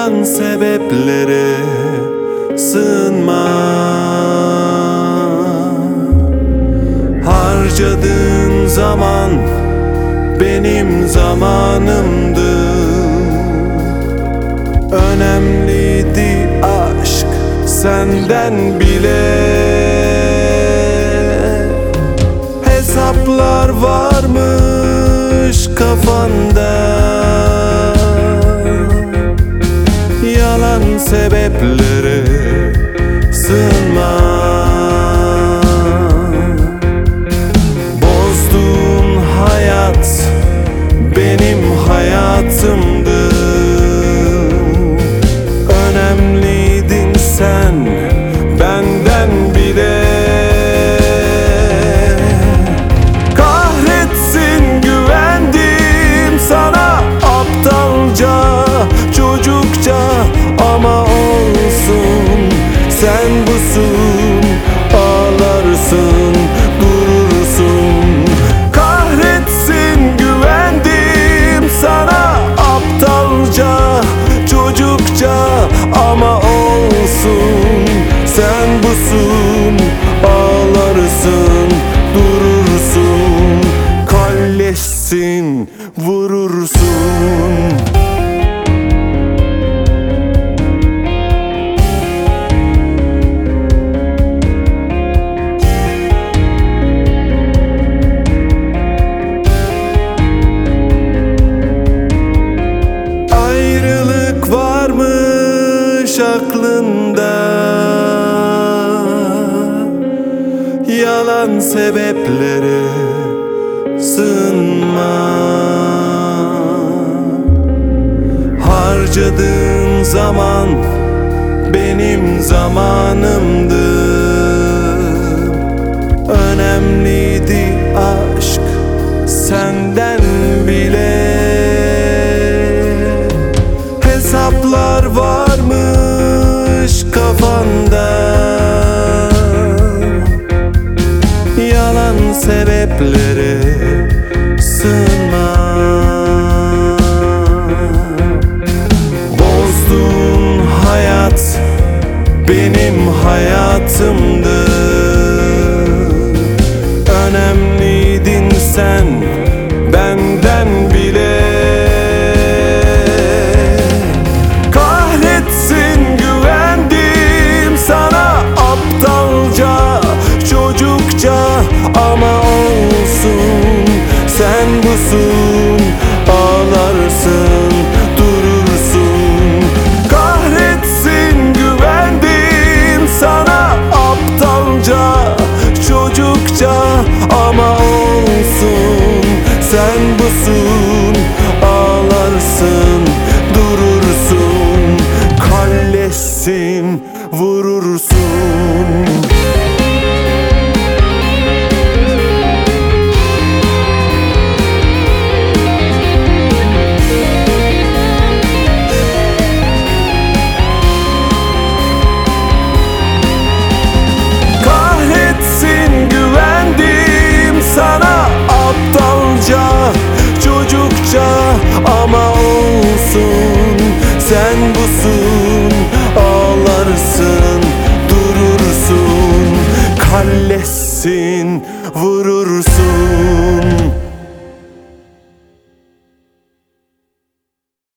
Yalan sebeplere sığınma. Harcadığın zaman benim zamanımdı. Önemliydi aşk senden bile. Hesaplar varmış kafanda, yalan sebeplere sığınma. Bozduğun hayat benim hayatımdı. Önemliydin sen benden bile. Kahretsin güvendim sana aptalca, çocukça, ama olsun sen busun, ağlarsın, durursun. Kahretsin güvendim sana aptalca, çocukça, ama olsun sen busun, ağlarsın, durursun. Kalleşsin, vurursun. Ayrılık varmış aklında, yalan sebeplere sığınma. Harcadığın zaman benim zamanımdı. Önemliydi aşk senden bile. Hesaplar varmış kafanda, yalan sebeplere sığınma. Bozduğun hayat benim hayatımdı. Önemliydin sen benden bile. Kahretsin güvendim sana aptalca, çocukça, ama olsun sen busun, ağlarsın, durursun. Kahretsin güvendim sana aptalca, çocukça, ama olsun sen busun, ağlarsın, durursun. Kalleşsin, vurursun. Kahretsin güvendim sana aptalca, çocukça, ama olsun sen busun, ağlarsın, durursun. Kalleşsin, vurursun.